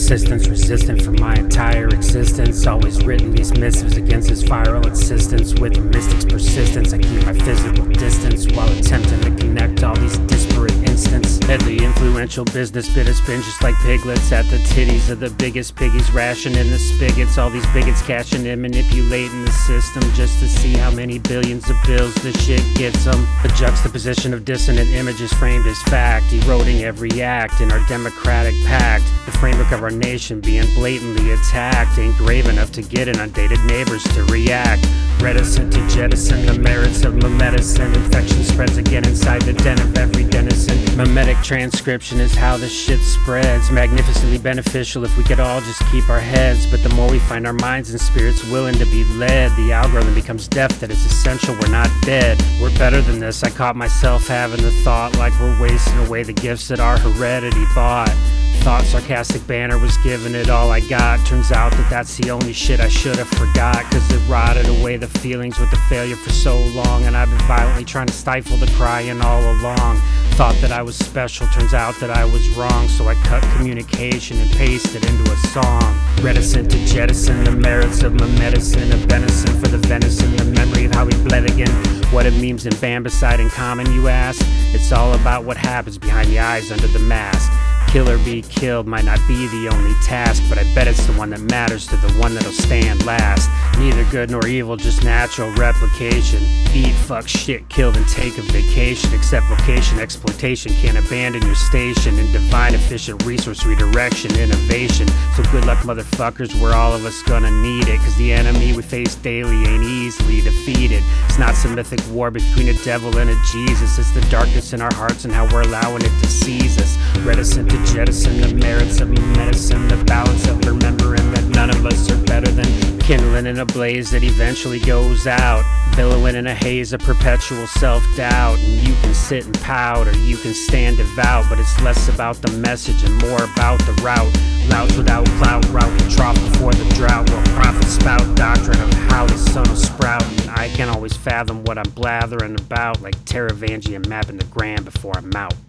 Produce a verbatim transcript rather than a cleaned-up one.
persistence, resistant for my entire existence. Always written these missives against this viral insistence. With the mystic's persistence, I keep my physical distance while attempting to connect all these disparate instants. Deadly influential business bit of spin just like piglets at the titties of the biggest piggies, rationing the spigots. All these bigots cashing in, manipulating the system just to see how many billions of bills the shit gets them. The juxtaposition of dissonant images framed as fact, eroding every act in our democratic pact. The framework of our nation being blatantly attacked, ain't grave enough to get inundated neighbors to react. Reticent to jettison the merits of my medicine. Infection spreads again inside the den of every denizen. Mimetic transcription is how the shit spreads. Magnificently beneficial if we could all just keep our heads. But the more we find our minds and spirits willing to be led, the algorithm becomes deaf that it's essential we're not dead. We're better than this. I caught myself having the thought like we're wasting away the gifts that our heredity bought. Thought sarcastic banner was giving it all I got. Turns out that that's the only shit I should have forgot, cause it rotted away the feelings with the failure for so long. And I've been violently trying to stifle the crying all along. Thought that I was special, turns out that I was wrong. So I cut communication and pasted into a song. Reticent to jettison the merits of my medicine. A venison for the venison, the memory of how we bled again. What it memes and bambicide in common, you ask? It's all about what happens behind the eyes under the mask. Kill or be killed might not be the only task, but I bet it's the one that matters to the one that'll stand last. Neither good nor evil, just natural replication. Eat, fuck, shit, killed and take a vacation. Except vocation, exploitation can't abandon your station. In divine efficient resource redirection, innovation. So good luck motherfuckers, we're all of us gonna need it. Cause the enemy we face daily ain't easily defeated. It's not some mythic war between a devil and a Jesus. It's the darkness in our hearts and how we're allowing it to seize us. Reticent to jettison the merits of medicine, the balance of remembering that none of us are better than kindling in a blaze that eventually goes out, billowing in a haze of perpetual self-doubt. And you can sit and pout or you can stand devout, but it's less about the message and more about the route. Louts without clout, route the trough before the drought, while prophets spout doctrine of how the sun will sprout. And I can't always fathom what I'm blathering about, like Taravangian mapping the gram before I'm out.